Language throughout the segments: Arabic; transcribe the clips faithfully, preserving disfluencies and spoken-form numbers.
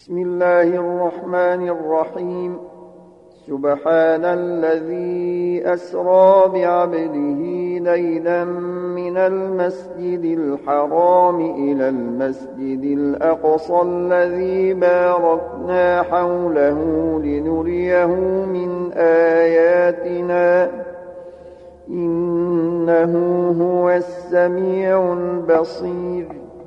بسم الله الرحمن الرحيم. سبحان الذي أسرى بعبده ليلا من المسجد الحرام إلى المسجد الأقصى الذي باركنا حوله لنريه من آياتنا إنه هو السميع البصير.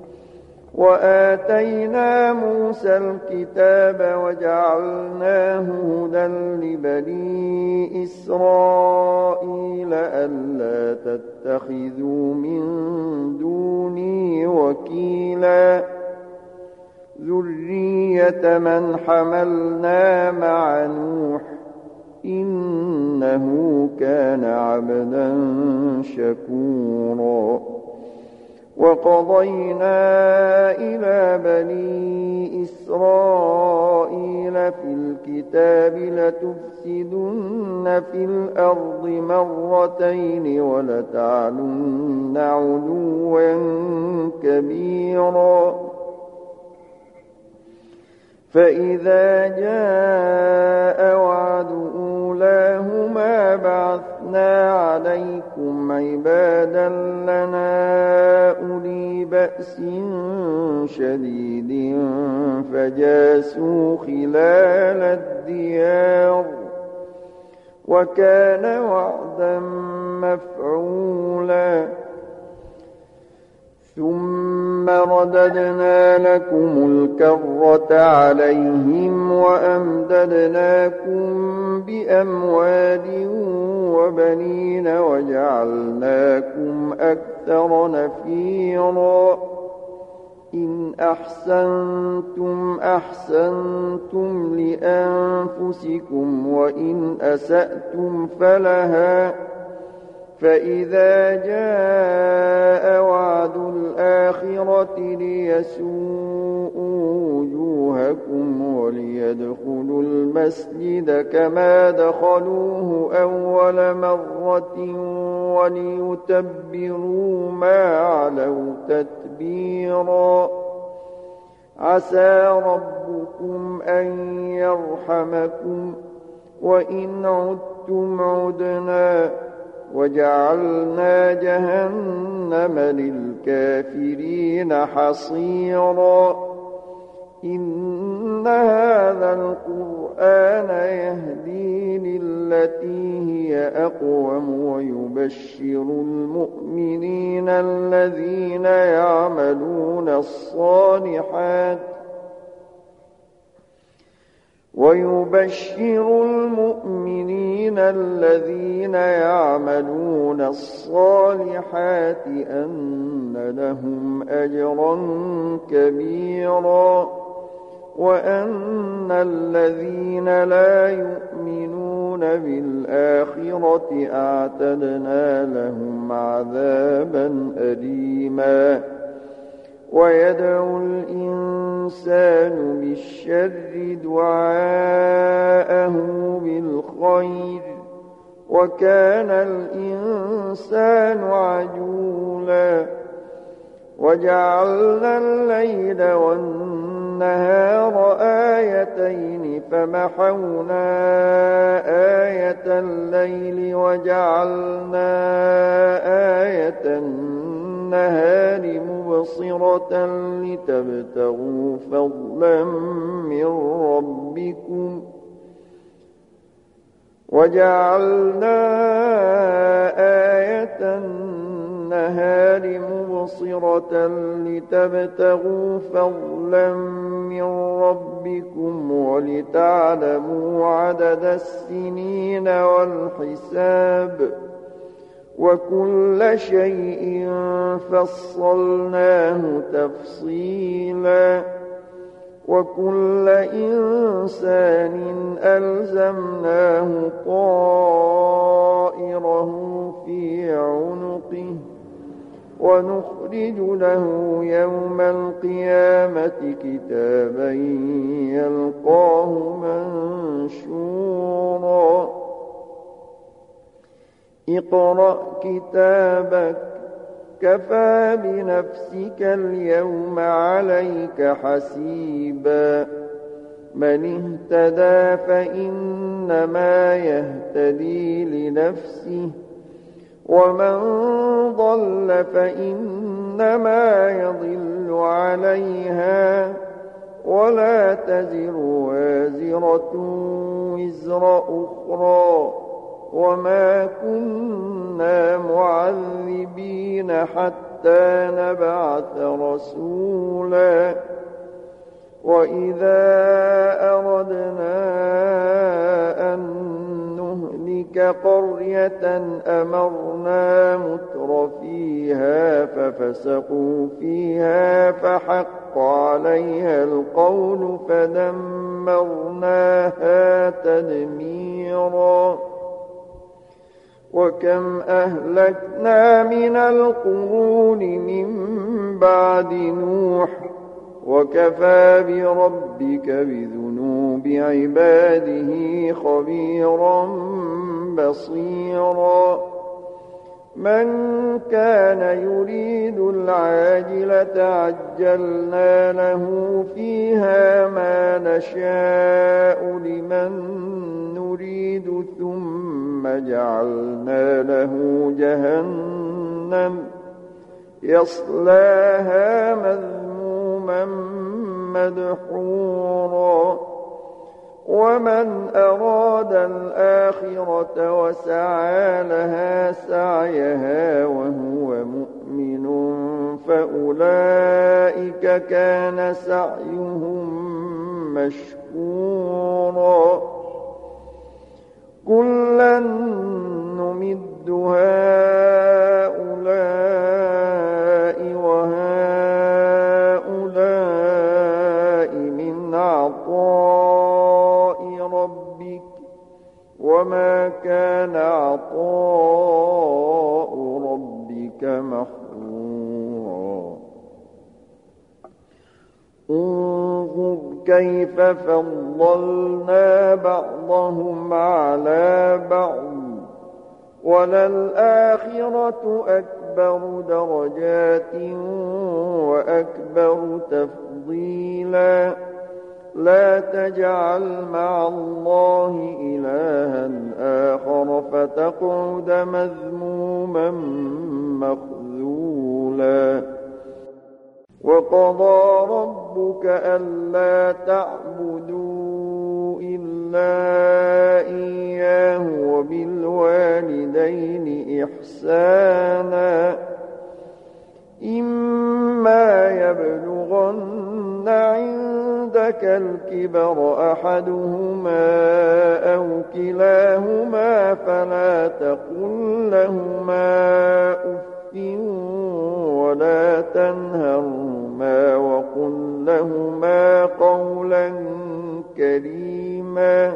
وآتينا موسى الكتاب وجعلناه هدى لبني إسرائيل ألا تتخذوا من دوني وكيلا ذرية من حملنا مع نوح إنه كان عبدا شكورا. وقضينا إلى بني إسرائيل في الكتاب لتفسدن في الأرض مرتين ولتعلن علوا كبيرا. فإذا جاء وعد أولاهما بعثنا عليكم عبادا لنا أولي بأس شديد فجاسوا خلال الديار وكان وعدا مفعولا. ثم رددنا لكم الكرة عليهم وأمددناكم بأموال وبنين وجعلناكم أكثر نفيرا. إن أحسنتم أحسنتم لأنفسكم وإن أسأتم فلها. فإذا جاء وعد الآخرة ليسوءوا وجوهكم وليدخلوا المسجد كما دخلوه أول مرة وليتبروا ما علوا تتبيرا. عسى ربكم أن يرحمكم وإن عدتم عدنا وجعلنا جهنم للكافرين حصيرا. إن هذا القرآن يهدي للتي هي أقوم ويبشر المؤمنين الذين يعملون الصالحات ويبشر المؤمنين الذين يعملون الصالحات أن لهم أجرا كبيرا وأن الذين لا يؤمنون بالآخرة أعتدنا لهم عذابا أليما. ويدعو الإنسان بالشر دعاءه بالخير وكان الإنسان عجولا. وجعلنا الليل والنهار آيتين فمحونا آية الليل وجعلنا آية النهار مبصرة لتبتغوا فضلا من ربكم وجعلنا آية النهار مبصرة لتبتغوا فضلا من ربكم ولتعلموا عدد السنين والحساب وكل شيء فصلناه تفصيلا. وكل إنسان ألزمناه طائره في عنقه ونخرج له يوم القيامة كتابا يلقاه منشورا. اقرأ كتابك كفى بنفسك اليوم عليك حسيبا من اهتدى فإنما يهتدي لنفسه ومن ضل فإنما يضل عليها ولا تزر وازرة وزر أخرى وما كنا معذبين حتى نبعث رسولا وإذا أردنا أن نهلك قرية أمرنا متر فيها ففسقوا فيها فحق عليها القول فدمرناها تدميرا وكم أهلكنا من القرون من بعد نوح وكفى بربك بذنوب عباده خبيرا بصيرا من كان يريد العاجلة عجلنا له فيها ما نشاء لمن نريد ثم جعلنا له جهنم يصلاها مذموما مدحورا ومن أراد الآخرة وسعى لها سعيها وهو مؤمن فأولئك كان سعيهم مشكورا كلا نمد هؤلاء وهؤلاء من عطاء ربك وما كان عطاء ربك محظورا انظر كيف فضلنا بعضهم على بعض وللآخرة أكبر درجات وأكبر تفضيلا لا تجعل مع الله إلها آخر فتقعد مذموما مخذولا وقضى ربك ألا تعبدوا إلا إياه وبالوالدين إحسانا إما يبلغن عندك الكبر أحدهما أو كلاهما فلا تقل لهما أف ولا تنهرهما وقل لهما قولا كريما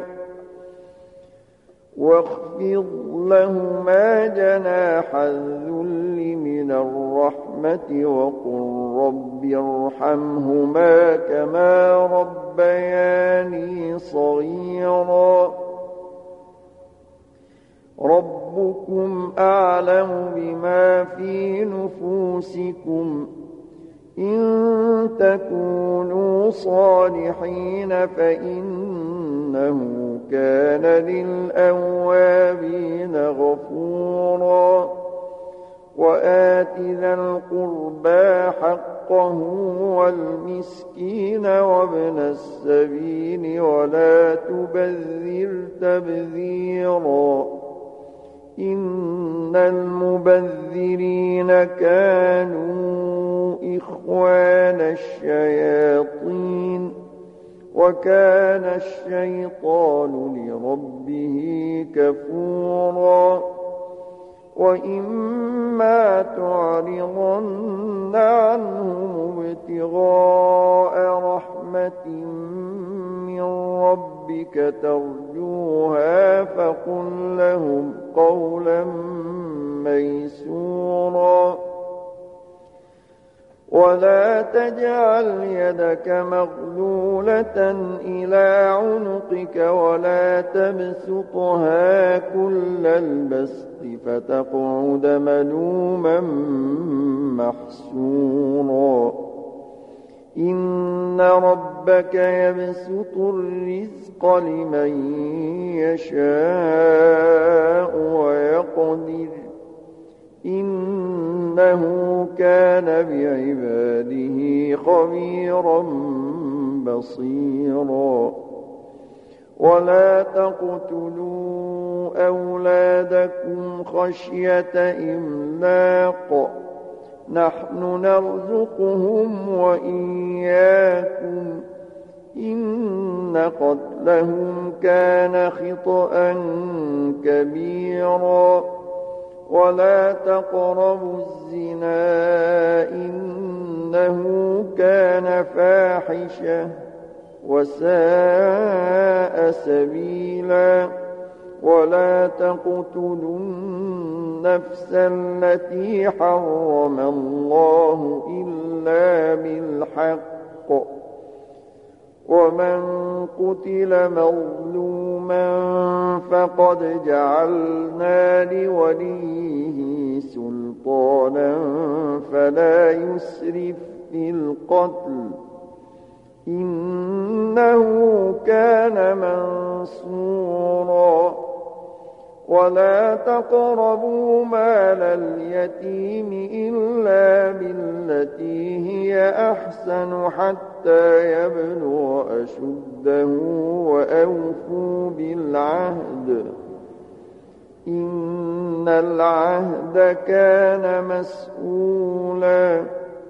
واخفض لهما جناح الذل من الرحمة وقل رب ارحمهما كما ربياني صغيرا ربكم أعلم بما في نفوسكم إن تكونوا صالحين فإنه كان للأوابين غفورا وآت ذا القربى حقه والمسكين وابن السبيل ولا تبذر تبذيرا إن المبذرين كانوا إخوان الشياطين وكان الشيطان لربه كفورا وإما تعرضن عنهم ابتغاء رحمة من ربك ترجوها فقل لهم قولا ميسورا ولا تجعل يدك مغلولة إلى عنقك ولا تبسطها كل البسط فتقعد ملوما محسورا إن رب ربك يبسط الرزق لمن يشاء ويقدر إنه كان بعباده خبيرا بصيرا ولا تقتلوا أولادكم خشية إملاق نحن نرزقهم وإياكم إن قتلهم كان خطأ كبيرا ولا تقربوا الزنا إنه كان فاحشة وساء سبيلا ولا تقتلوا النفس التي حرم الله إلا بالحق ومن قتل مظلوما فقد جعلنا لوليه سلطانا فلا يسرف في القتل إنه كان منصورا ولا تقربوا مال اليتيم إلا بالتي هي أحسن حتى يبلغ أشده وأوفوا بالعهد إن العهد كان مسؤولا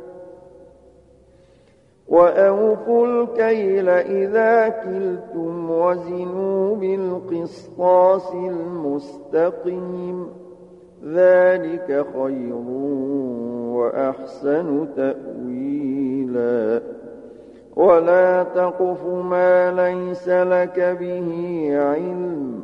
وأوفوا الكيل إذا كلتم وزنوا بالقسطاس المستقيم ذلك خير وأحسن تأويلا ولا تقف ما ليس لك به علم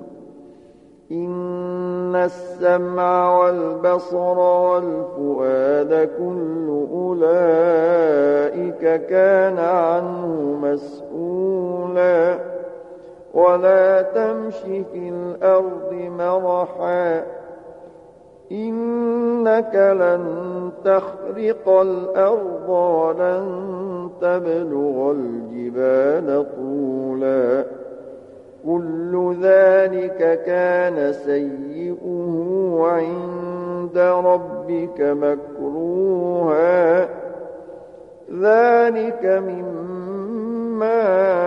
إن السمع والبصر والفؤاد كل أولئك كان عنه مسؤولا ولا تمش في الأرض مرحا إنك لن تخرق الأرض ولن تبلغ الجبال طولا كل ذلك كان سيئه عند ربك مكروها ذلك مما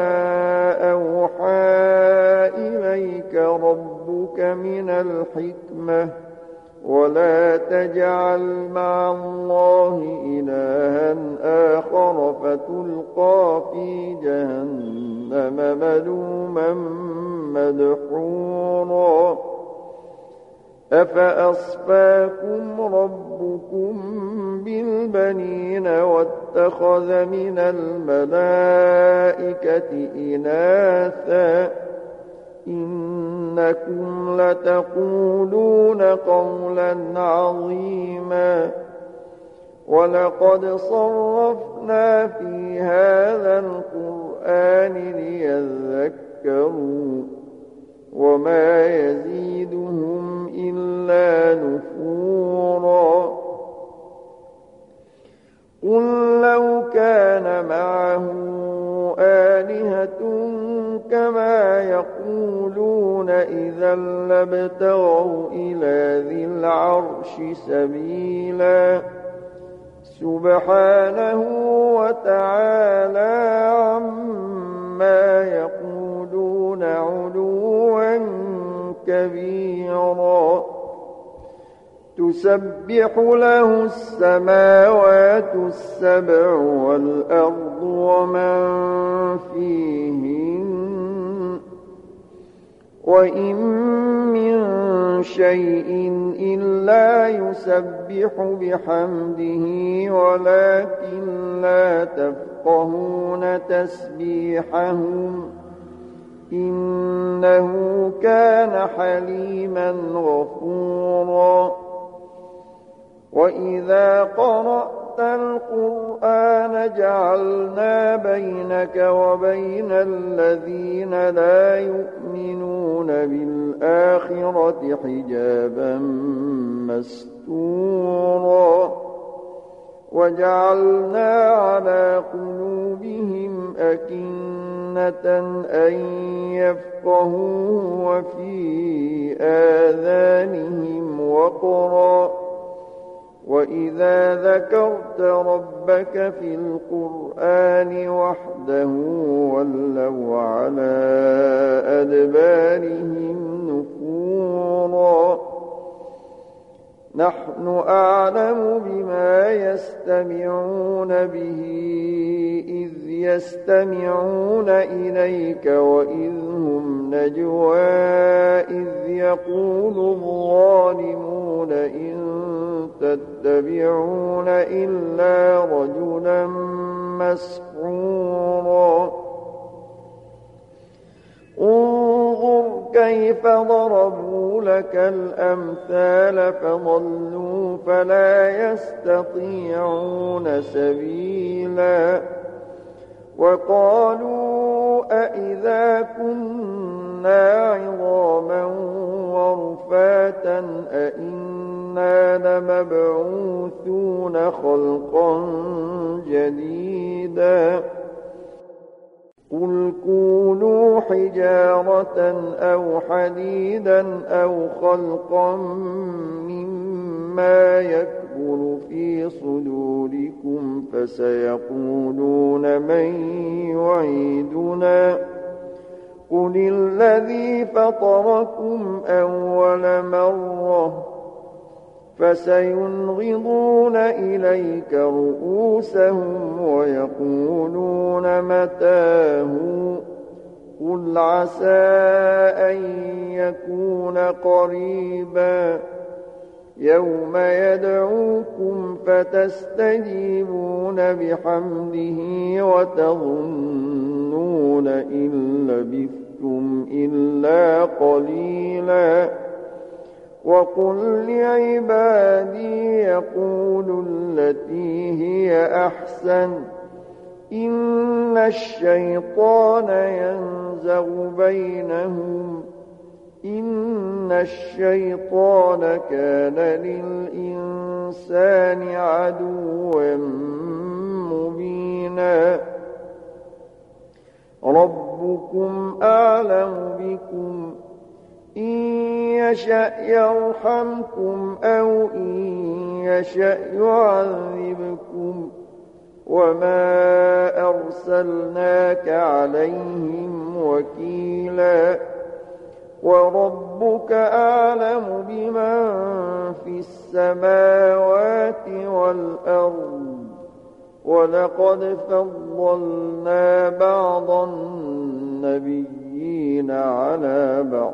أوحى إليك ربك من الحكمة ولا تجعل مع الله إلها آخر فتلقى في جهنم ملوما مدحورا أفأصفاكم ربكم بالبنين واتخذ من الملائكة إناثا إنكم لتقولون قولا عظيما ولقد صرفنا في هذا القرآن ليذكروا وما يزيدهم إلا نفورا قل لو كان معه آلهة كما يقولون إذا لابتغوا إلى ذي العرش سبيلا سبحانه وتعالى عما يقولون علوا كبيرا تسبح له السماوات السبع والأرض ومن فيهن وإن من شيء إلا يسبح بحمده ولكن لا تفقهون تسبيحهم إنه كان حليما غفورا وإذا قرأت القرآن جعلنا بينك وبين الذين لا يؤمنون بالآخرة حجابا مستورا وجعلنا على قلوبهم أكنة أن يفقهوه وفي آذانهم وقرا وإذا ذكرت ربك في القرآن وحده ولوا على أدبارهم نفورا نحن أعلم بما يستمعون به إذ يستمعون إليك وإذ هم نجوى إذ يقول الظالمون إن تتبعون إلا رجلا مسحورا انظر كيف ضربوا لك الأمثال فضلوا فلا يستطيعون سبيلا وقالوا أئذا كنا عظاما ورفاتا أئنا لمبعوثون خلقا جديدا قل كونوا حجارة أو حديدا أو خلقا مما يكبر في صدوركم فسيقولون من يعيدنا قل الذي فطركم أول مرة فسينغضون إليك رؤوسهم ويقولون متاه قل عسى أن يكون قريبا يوم يدعوكم فتستجيبون بحمده وتظنون إن لبثتم إلا قليلا وقل لعبادي يقولوا التي هي أحسن إن الشيطان ينزغ بينهم إن الشيطان كان للإنسان عدوا مبينا ربكم أعلم بكم إن يشأ يرحمكم أو إن يشأ يعذبكم وما أرسلناك عليهم وكيلا وربك أعلم بمن في السماوات والأرض ولقد فضلنا بعض النبيين على بعض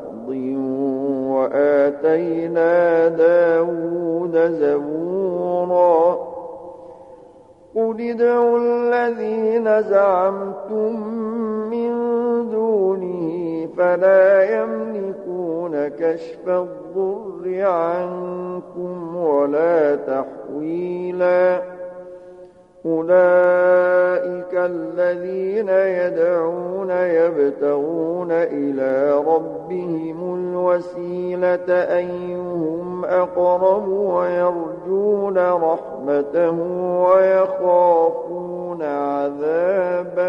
وآتينا داود زبورا قل ادعوا الذين زعمتم من دونه فلا يملكون كشف الضر عنكم ولا تحويلا أولئك الذين يدعون يبتغون إلى ربهم الوسيلة أيهم أقرب ويرجون رحمته ويخافون عذابه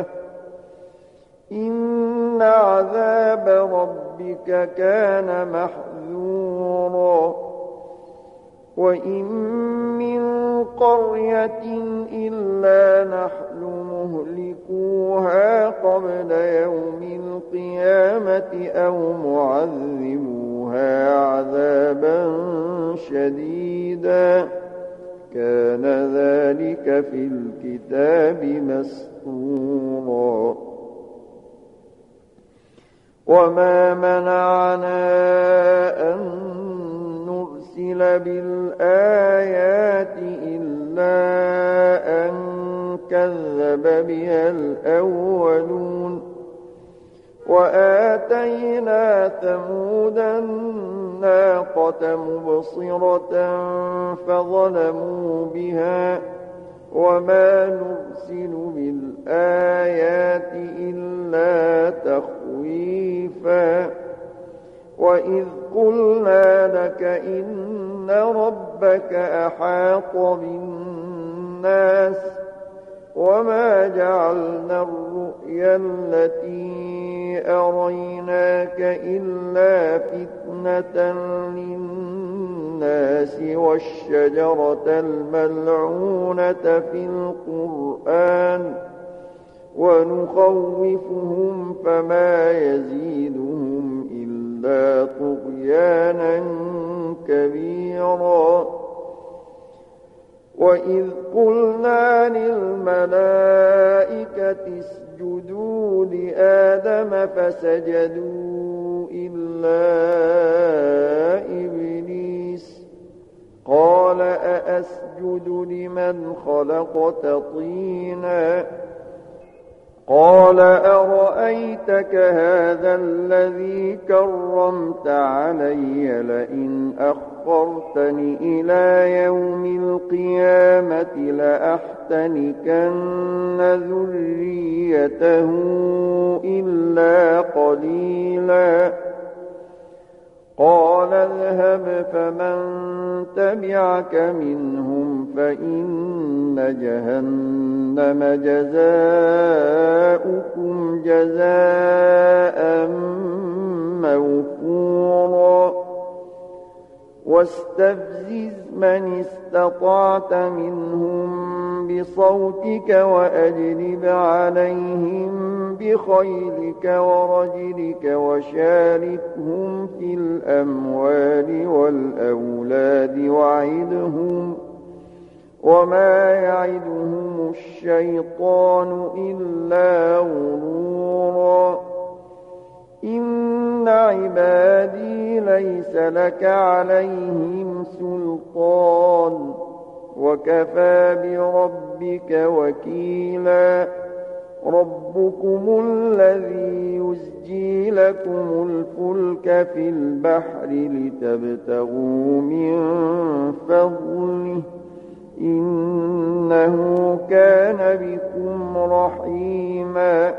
إن عذاب ربك كان محذورا وإن من قرية إلا نحن مهلكوها قبل يوم القيامة أو معذبوها عذابا شديدا كان ذلك في الكتاب مسطورا وما منعنا أن نرسل بالآيات إلا أن كذب بها الأولون وآتينا ثمود الناقة مبصرة فظلموا بها وما نرسل بالآيات إلا تخويفا وإذ قلنا لك إن ربك أحاط بالناس الناس وما جعلنا الرؤيا التي أريناك إلا فتنة للناس والشجرة الملعونة في القرآن ونخوفهم فما يزيدهم إلا طغيانا كبيرا. وإذ قلنا للملائكة اسجدوا لآدم فسجدوا إلا إبليس قال أأسجد لمن خلقت طينا قال أرأيتك هذا الذي كرمت علي لئن أخرتني إلى يوم القيامة لأحتنكن ذريته إلا قليلا. قال اذهب فمن تبعك منهم فإن جهنم جزاؤكم جزاء موفورا. واستفزز من استطعت منهم بصوتك وأجلب عليهم بخيلك ورجلك وشاركهم في الأموال والأولاد وعدهم وما يعدهم الشيطان إلا غرورا. إن عبادي ليس لك عليهم سلطان وكفى بربك وكيلا. ربكم الذي يزجي لكم الفلك في البحر لتبتغوا من فضله إنه كان بكم رحيما.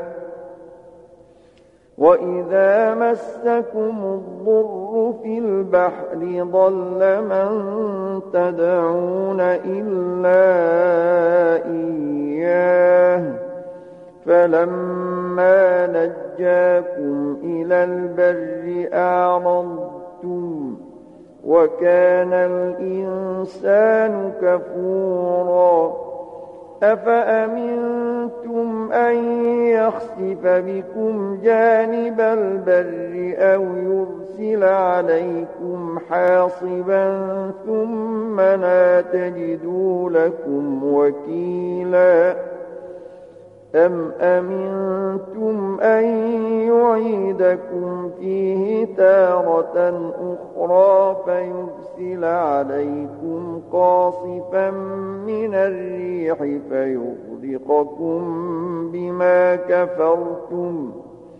وإذا مسكم الضر في البحر ضل من تدعون إلا إياه فلما نجاكم إلى البر أعرضتم وكان الإنسان كفورا. أفأمنتم أن يخسف بكم جانب البر أو يرسل عليكم حاصبا ثم لا تجدوا لكم وكيلا. أم أمنتم أن يعيدكم فيه تارة أخرى فيرسل عليكم قاصفا من الريح فيغرقكم بما كفرتم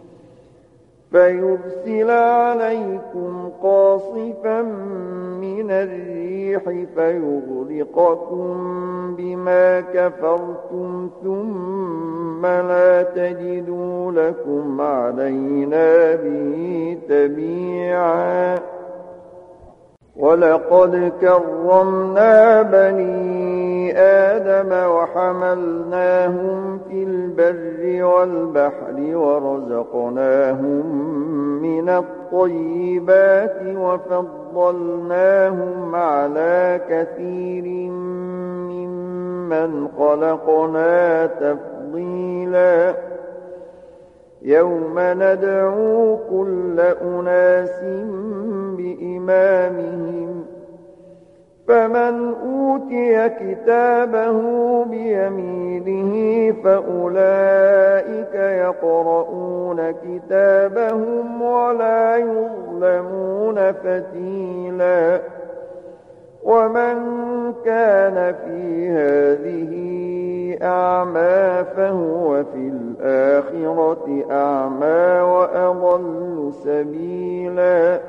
فيرسل عليكم قاصفا من الريح فيغرقكم بما كفرتم ثم لا تجدوا لكم علينا به تبيعا. ولقد كرمنا بني آدم وحملناهم في البر والبحر ورزقناهم من الطيبات وفضلناهم على كثير ممن خلقنا تفضيلا. يوم ندعو كل أناس بإمامهم فمن أوتي كتابه بيمينه فأولئك يقرؤون كتابهم ولا يظلمون فتيلا. ومن كان في هذه أعمى فهو في الآخرة أعمى وأضل سبيلا.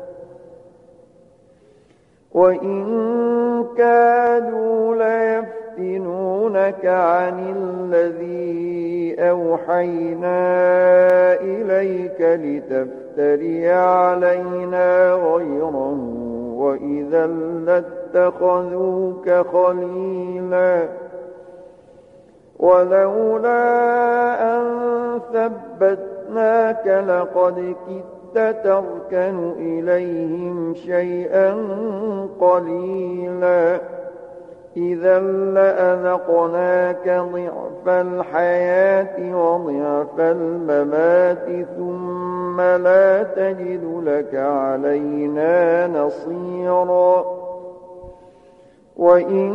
وإن كادوا ليفتنونك عن الذي أوحينا إليك لتفتري علينا غيره وإذا لاتخذوك خليلا. ولولا أن ثبتناك لقد كدت تركن إليهم شيئا قليلا إذا لأذقناك ضعف الحياة وضعف الممات ثم لا تجد لك علينا نصيرا وإن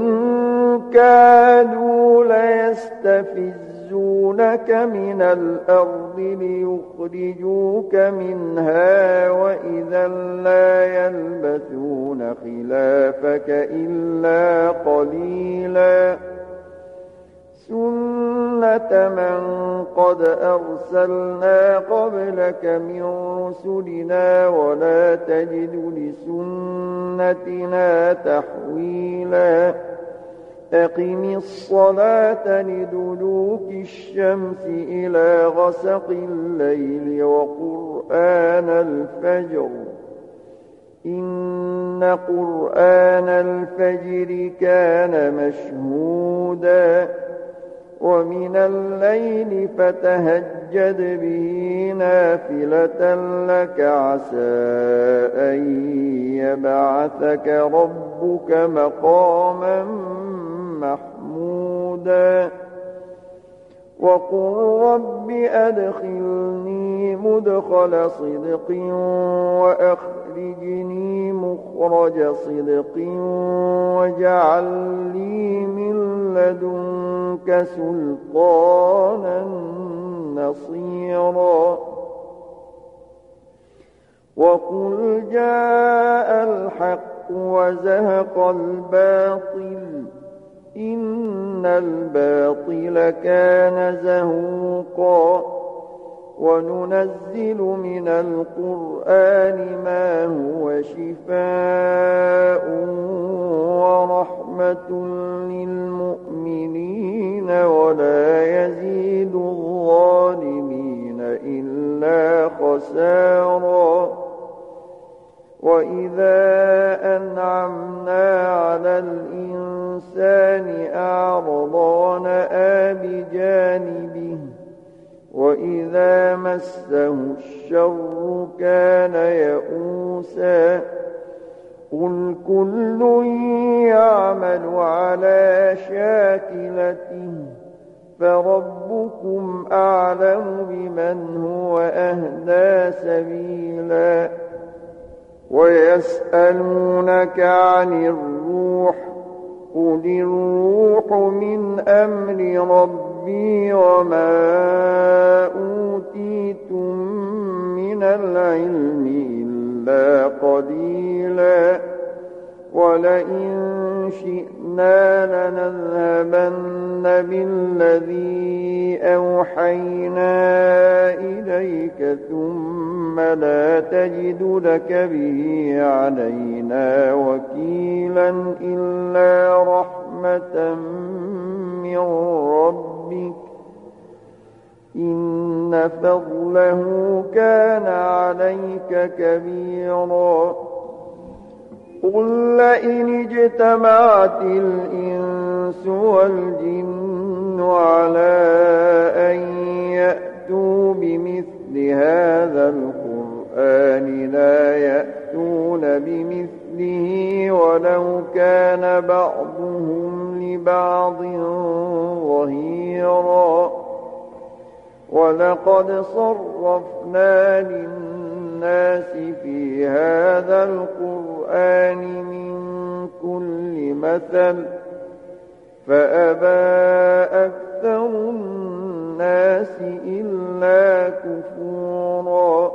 كادوا ليستفزونك من الأرض ليخرجوك منها وإذا لا يلبثون خلافك إلا قليلا سنة من قد أرسلنا قبلك من رسلنا ولا تجد لسنتنا تحويلا أقم الصلاة لدلوك الشمس إلى غسق الليل وقرآن الفجر إن قرآن الفجر كان مشهودا ومن الليل فتهجد به نافلة لك عسى أن يبعثك ربك مقاما محمودا وقل رب أدخلني مدخل صدق وأخرجني مخرج صدق واجعل لي من لدنك سلطانا نصيرا وقل جاء الحق وزهق الباطل إن الباطل كان زهوقا وننزل من القرآن ما هو شفاء ورحمة للمؤمنين ولا يزيد الظالمين إلا خسارا وإذا أنعمنا على الإنسان أعرض ونأى بجانبه وإذا مسه الشر كان يئوسا قل كل يعمل على شاكلته فربكم أعلم بمن هو أهدى سبيلا ويسألونك عن الروح قل الروح من أمر ربي وما أوتيتم من العلم إلا قليلا ولئن شئنا لنذهبن بالذي أوحينا إليك ثم لا تجد لك به علينا وكيلا إلا رحمة من ربك إن فضله كان عليك كبيرا قل لئن اجتمعت الإنس والجن على أن يأتوا بمثل هذا القرآن لا يأتون بمثله ولو كان بعضهم لبعض ظهيرا ولقد صرفنا للناس في هذا القرآن من كل مثل فأبى أكثر الناس إلا كفورا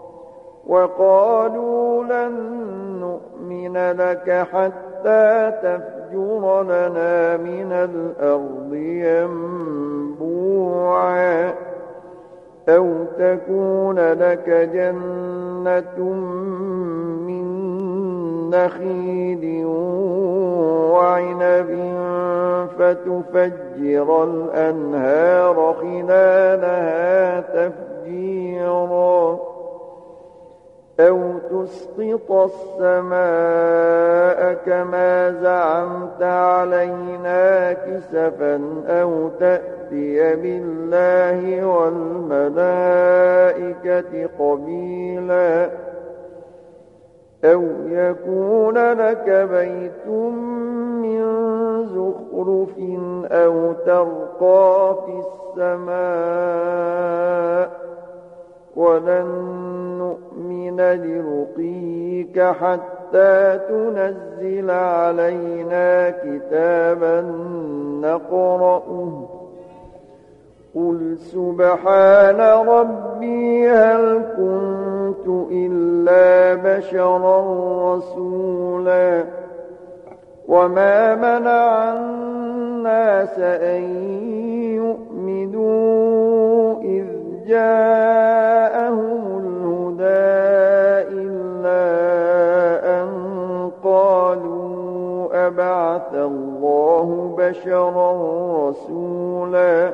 وقالوا لن نؤمن لك حتى تفجر لنا من الأرض ينبوعا أو تكون لك جنة من نخيل وعنب فتفجر الأنهار خلالها تفجيرا أو تسقط السماء كما زعمت علينا كسفا أو تأتي تأتي بالله والملائكة قبيلا أو يكون لك بيت من زخرف أو ترقى في السماء ولن نؤمن لرقيك حتى تنزل علينا كتابا نقرأه قل سبحان ربي هل كنت إلا بشرا رسولا وما منع الناس أن يؤمنوا إذ جاءهم الهدى إلا أن قالوا أبعث الله بشرا رسولا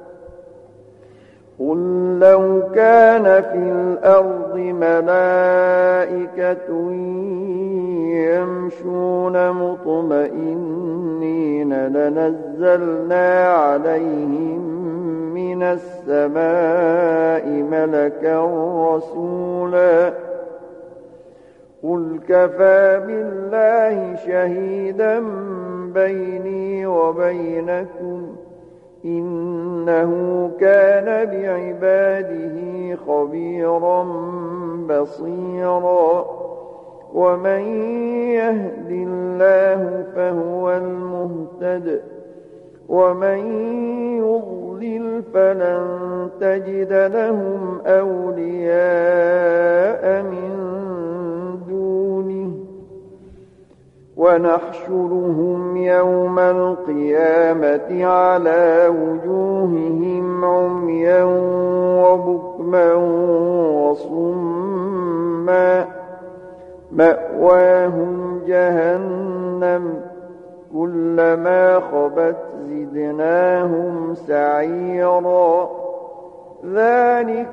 قل لو كان في الأرض ملائكة يمشون مطمئنين لنزلنا عليهم من السماء ملكا رسولا قل كفى بالله شهيدا بيني وبينكم إنه كان بعباده خبيرا بصيرا ومن يهد الله فهو المهتد ومن يضلل فلن تجد لهم أولياء من دونه ونحشرهم يوم القيامة على وجوههم عميا وبكما وصما مأواهم جهنم كلما خبت زدناهم سعيرا ذلك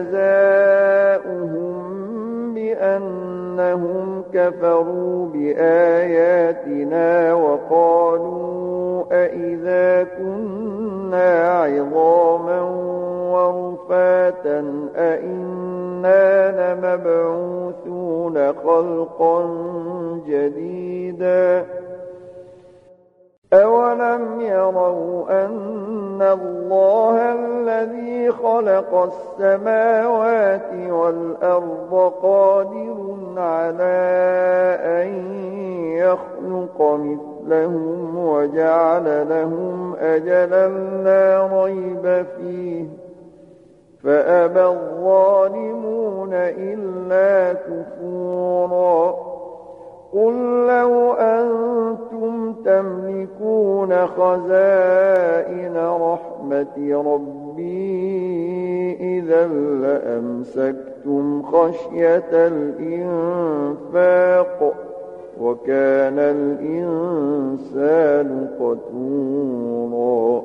جزاؤهم بأنهم كفروا بآياتنا وقالوا أئذا كنا عظاما ورفاتا أئنا لمبعوثون خلقا جديدا أولم يروا أن الله الذي خلق السماوات والأرض قادر على أن يخلق مثلهم وجعل لهم أجلا لا ريب فيه فأبى الظالمون إلا كفورا قل لو أنتم تملكون خزائن رحمة ربي إذا لأمسكتم خشية الإنفاق وكان الإنسان قتورا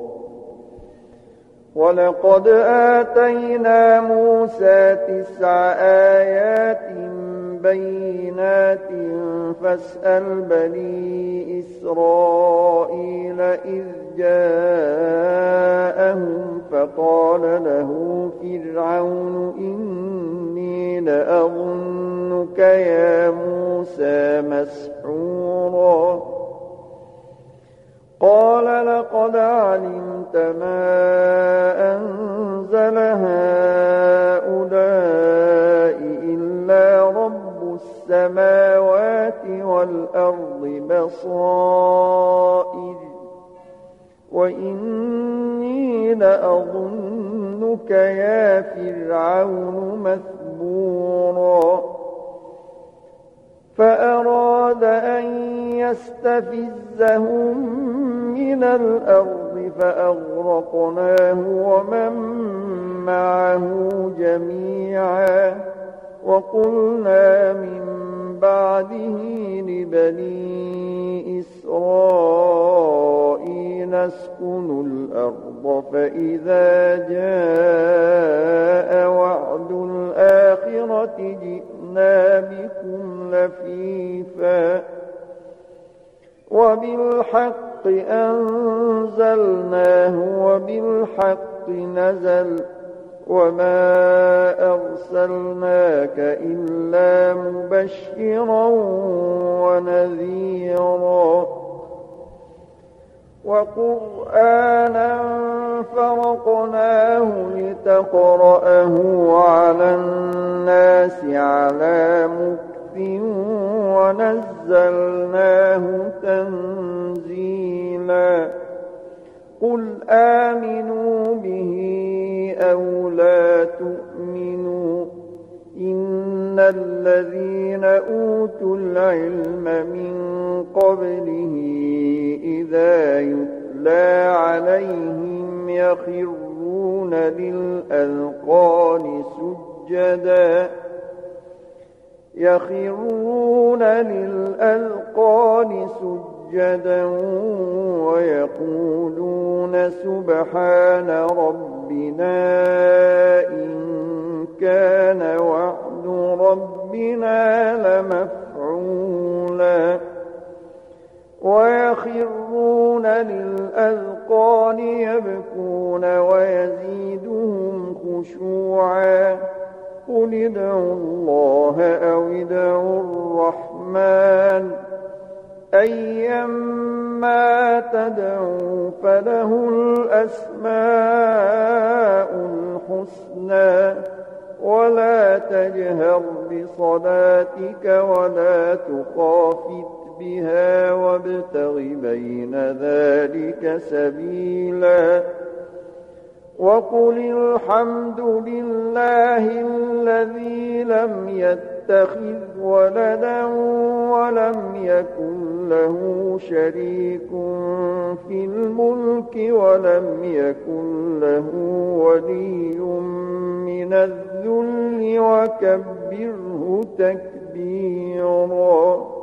ولقد آتينا موسى تسع آيات بينات فاسأل بني إسرائيل إذ جاءهم فقال له فرعون إني لأظنك يا موسى مسحورا قال لقد علمت ما أنزل هؤلاء إلا رب السماوات والأرض بصائر وإني لأظنك يا فرعون مثبورا فأراد أن يستفزهم من الأرض فأغرقناه ومن معه جميعا وقلنا من بعده لبني إسرائيل اسكنوا الأرض فإذا جاء وعد الآخرة جئنا بكم لفيفا وبالحق بالحق أنزلناه وبالحق نزل وما أرسلناك إلا مبشرا ونذيرا وقرآنا فرقناه لتقرأه على الناس على مكث ونزلناه تنزيلا قل آمنوا به أو لا تؤمنوا إن الذين أوتوا العلم من قبله إذا يتلى عليهم يخرون للأذقان سجدا يخرون للأذقان سجدا ويقولون سبحان ربنا إن كان وعد ربنا لمفعولا ويخرون للأذقان يبكون ويزيدهم خشوعا قل ادعوا الله أو ادعوا الرحمن أيما تدعوا فله الأسماء الحسنى ولا تجهر بصلاتك ولا تخافت بها وابتغ بين ذلك سبيلا وقل الحمد لله الذي لم يتخذ ولدا ولم يكن له شريك في الملك ولم يكن له ولي من الذل وكبره تكبيرا